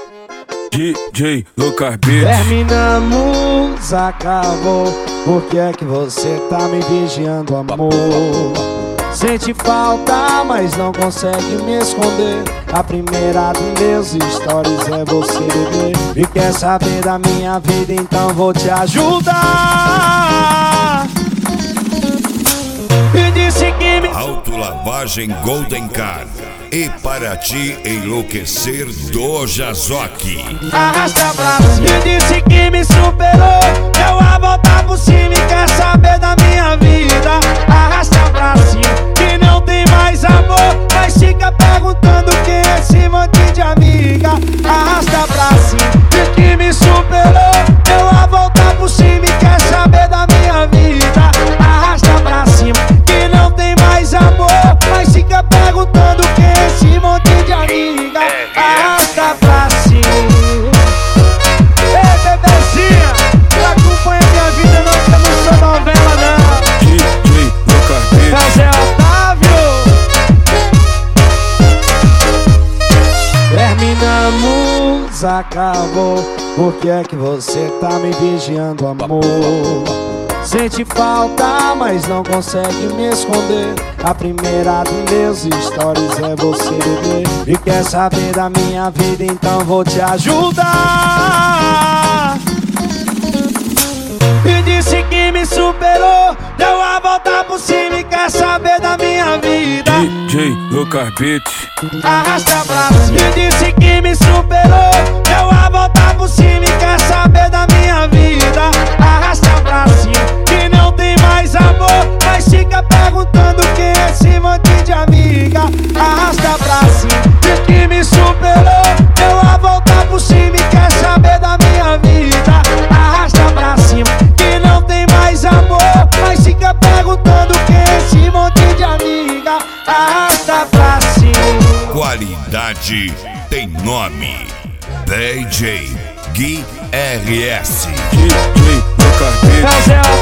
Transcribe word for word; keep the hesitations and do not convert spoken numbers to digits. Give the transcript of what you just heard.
D J Lucas Beats. Terminamos, acabou. Por que é que você tá me vigiando, amor? Sente falta, mas não consegue me esconder. A primeira dos meus stories é você, bebê. E quer saber da minha vida, então vou te ajudar. E disse que me... Autolavagem Golden Car. E para te enlouquecer do Jazoque. Arrasta pra cima. E disse que me superou. Deu a volta por cima e quer saber da minha vida. Arrasta pra cima, que não tem mais amor, mas fica perguntando quem é esse monte de amiga. Arrasta pra cima. Diz que me superou. Deu a volta por cima e quer saber da minha vida. Arrasta pra cima, que não tem mais amor, mas fica perguntando quem é esse monte de amiga. Arrasta pra cima. Ei, bebezinha, tu acompanha minha vida, não, que eu não sou novela, não. D J Lucas Beats. Mas é Otávio. Terminamos, acabou. Por que é que você tá me vigiando, amor? Sente falta, mas não consegue me esconder. A primeira dos meus stories é você, bebê. E quer saber da minha vida, então vou te ajudar. E disse que me superou. Deu a volta por cima e quer saber da minha vida. D J Lucas Beats. Arrasta pra cima. E disse que me superou. Deu a volta por cima e quer saber da minha vida. Arrasta pra cima, que não tem mais amor, mas fica perguntando quem é esse monte de amiga. Arrasta pra cima. Diz que me superou. Deu a volta por cima e quer saber da minha vida. Arrasta pra cima, que não tem mais amor, mas fica perguntando quem é esse monte de amiga. Arrasta pra cima. Qualidade tem nome. D J Gui R S. D J Lucas Beats. Mas é